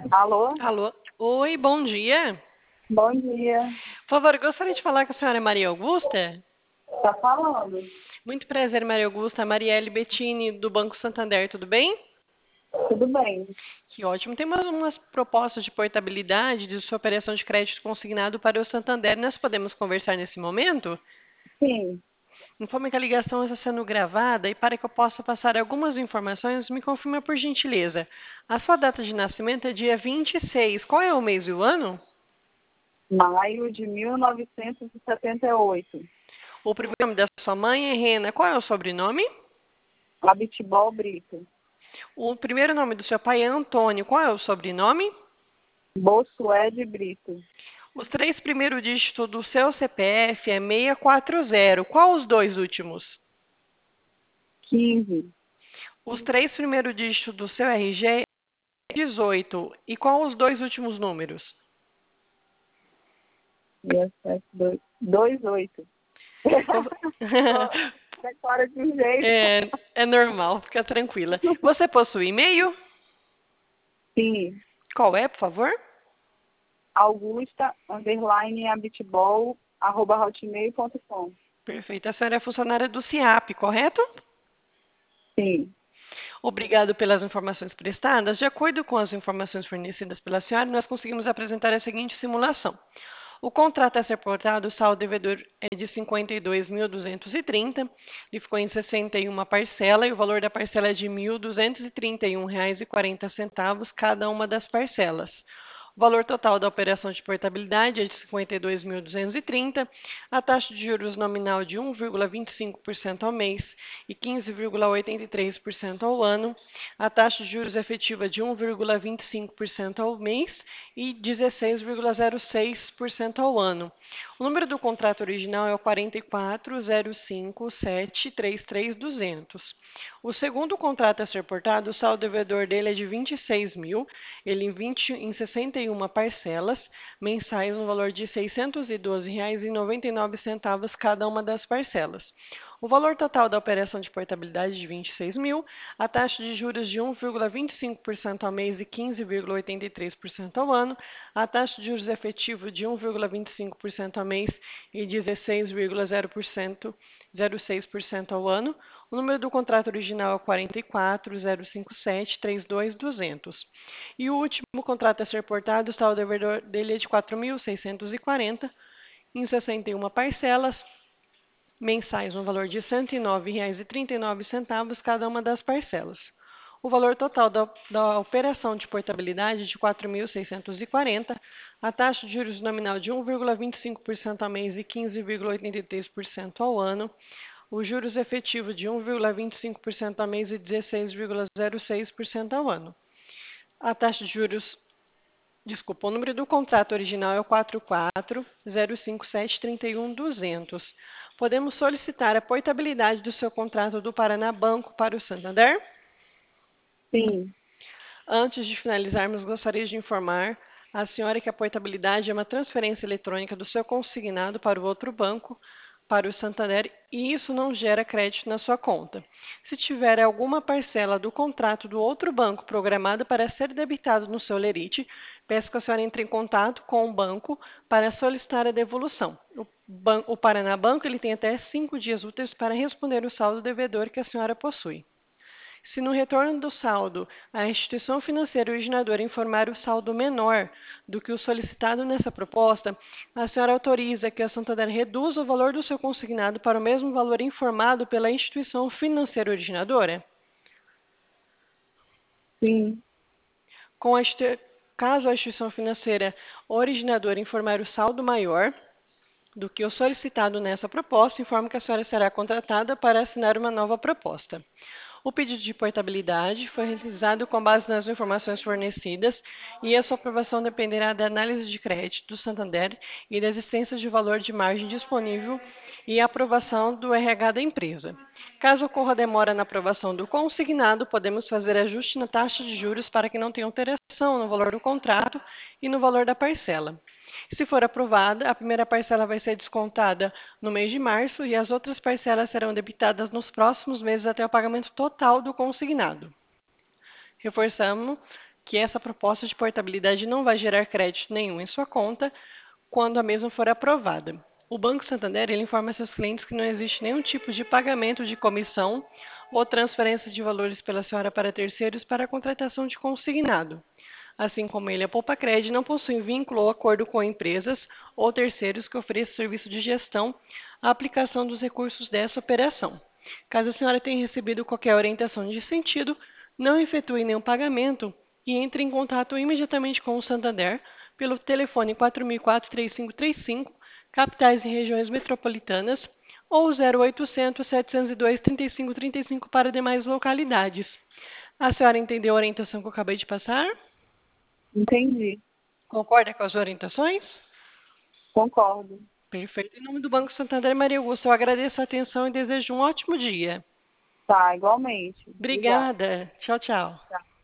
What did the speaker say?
Alô? Alô? Oi, bom dia. Bom dia. Por favor, gostaria de falar com a senhora Maria Augusta? Tá falando? Muito prazer, Maria Augusta. Marielle Bettini, do Banco Santander, tudo bem? Tudo bem? Que ótimo. Tem umas propostas de portabilidade de sua operação de crédito consignado para o Santander. Nós podemos conversar nesse momento? Sim. Informe que a ligação está sendo gravada e para que eu possa passar algumas informações, me confirma por gentileza. A sua data de nascimento é dia 26. Qual é o mês e o ano? Maio de 1978. O primeiro nome da sua mãe é Rena. Qual é o sobrenome? Abitibol Brito. O primeiro nome do seu pai é Antônio. Qual é o sobrenome? Bolsuede Brito. Os três primeiros dígitos do seu CPF é 640. Qual os dois últimos? 15. Os três primeiros dígitos do seu RG é 18. E qual os dois últimos números? 28. Decora de um jeito. É normal, fica tranquila. Você possui e-mail? Sim. Qual é, por favor? Augusta_Abitibol@hotmail.com. Perfeito. A senhora é funcionária do CIAP, correto? Sim. Obrigado pelas informações prestadas. De acordo com as informações fornecidas pela senhora, nós conseguimos apresentar a seguinte simulação. O contrato a ser portado, o saldo devedor é de 52.230, ele ficou em 61 parcela e o valor da parcela é de R$ 1.231,40 cada uma das parcelas. O valor total da operação de portabilidade é de 52.230, a taxa de juros nominal de 1,25% ao mês e 15,83% ao ano, a taxa de juros efetiva de 1,25% ao mês e 16,06% ao ano. O número do contrato original é o 4405733200. O segundo contrato a ser portado, o saldo devedor dele é de 26.000, ele em 61 parcelas mensais no valor de R$ 612,99 cada uma das parcelas. O valor total da operação de portabilidade de 26.000, a taxa de juros de 1,25% ao mês e 15,83% ao ano, a taxa de juros efetivo de 1,25% ao mês e 16,06% ao ano. O número do contrato original é 4405732200. E o último contrato a ser portado, o saldo devedor dele é de 4.640 em 61 parcelas mensais no valor de R$ 109,39 cada uma das parcelas. O valor total da operação de portabilidade de 4.640, a taxa de juros nominal de 1,25% ao mês e 15,83% ao ano, os juros efetivos de 1,25% ao mês e 16,06% ao ano. A taxa de juros, desculpa, o número do contrato original é o 4405731200. Podemos solicitar a portabilidade do seu contrato do Paraná Banco para o Santander? Sim. Antes de finalizarmos, gostaria de informar a senhora que a portabilidade é uma transferência eletrônica do seu consignado para o outro banco, para o Santander, e isso não gera crédito na sua conta. Se tiver alguma parcela do contrato do outro banco programada para ser debitado no seu lerite, peço que a senhora entre em contato com o banco para solicitar a devolução. O Paraná Banco ele tem até 5 dias úteis para responder o saldo devedor que a senhora possui. Se no retorno do saldo a instituição financeira originadora informar o saldo menor do que o solicitado nessa proposta, a senhora autoriza que a Santander reduza o valor do seu consignado para o mesmo valor informado pela instituição financeira originadora? Sim. Com a Caso a instituição financeira originadora informar o saldo maior do que o solicitado nessa proposta, informo que a senhora será contratada para assinar uma nova proposta. O pedido de portabilidade foi realizado com base nas informações fornecidas e a sua aprovação dependerá da análise de crédito do Santander e da existência de valor de margem disponível e a aprovação do RH da empresa. Caso ocorra demora na aprovação do consignado, podemos fazer ajuste na taxa de juros para que não tenha alteração no valor do contrato e no valor da parcela. Se for aprovada, a primeira parcela vai ser descontada no mês de março e as outras parcelas serão debitadas nos próximos meses até o pagamento total do consignado. Reforçamos que essa proposta de portabilidade não vai gerar crédito nenhum em sua conta quando a mesma for aprovada. O Banco Santander ele informa seus clientes que não existe nenhum tipo de pagamento de comissão ou transferência de valores pela senhora para terceiros para a contratação de consignado. Assim como ele, a Poupacred não possui vínculo ou acordo com empresas ou terceiros que ofereçam serviço de gestão à aplicação dos recursos dessa operação. Caso a senhora tenha recebido qualquer orientação de sentido, não efetue nenhum pagamento e entre em contato imediatamente com o Santander pelo telefone 4004-3535, capitais e regiões metropolitanas, ou 0800 702 3535 para demais localidades. A senhora entendeu a orientação que eu acabei de passar? Entendi. Concorda com as orientações? Concordo. Perfeito. Em nome do Banco Santander, Maria Augusta, eu agradeço a atenção e desejo um ótimo dia. Tá, igualmente. Obrigada. Obrigada. Tchau, tchau. Tá.